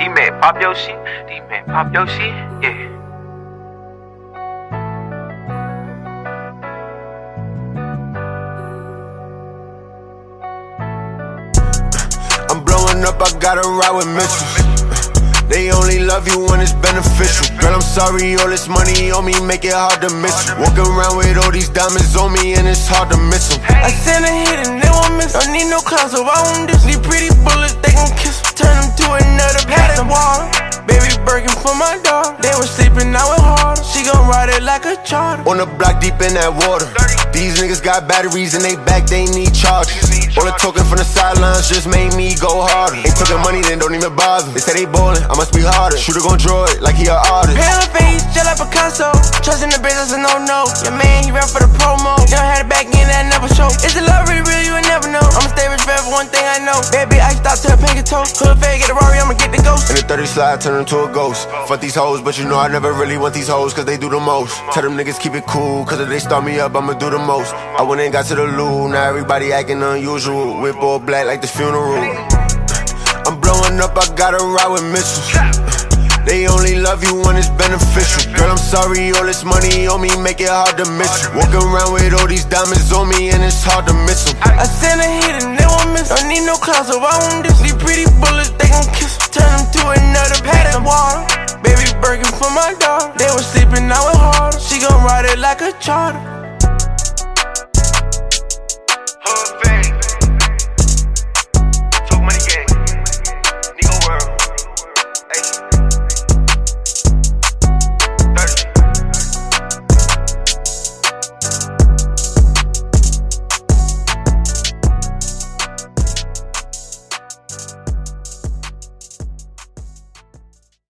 D-Man, pop your shit. D-Man, pop your shit. Yeah. I'm blowing up, I gotta ride with missiles. They only love you when it's beneficial. Girl, I'm sorry, all this money on me make it hard to miss you. Walking around with all these diamonds on me and it's hard to miss them. I send a hit and they won't miss. Don't need no clouds, so I won't diss. Need pretty bullets, they gon' kiss. Turn them to another pattern water. Baby Birkin for my dog. They was sleeping, now it harder. She gon' ride it like a charter. On the block deep in that water. These niggas got batteries in they back, they need charges. All the talking from the sidelines just made me go harder. They talking money, then don't even bother. They say they ballin', I must be harder. Shooter gon' draw it like he a artist. Pale face, just like Picasso. Trust in the business, a no-no. Your man, he ran for the promo. Never had it back in, that never show. Is the love really real? You would never know. I'ma stay rich forever, one thing I know. Baby, I stop to a pinky toe. Hood fade, get a Rari, I'ma get the ghost. In the 30 slide, turn into a ghost. Fuck these hoes, but you know I never really want these hoes, cause they do the most. Tell them niggas keep it cool, cause if they start me up, I'ma do the most. I went and got to the loo, now everybody acting unusual. Whip all black like the funeral. I'm blowing up, I gotta ride with missiles. They only love you when it's beneficial. Girl, I'm sorry, all this money on me make it hard to miss you. Walking around with all these diamonds on me and it's hard to miss them. I send a hit and they won't miss. Don't need no clouds, so I won't diss. These pretty bullets, they gon' kiss. Turn them to another pattern water. Baby Birkin for my dog. They was sleeping, now it harder. She gon' ride it like a charter.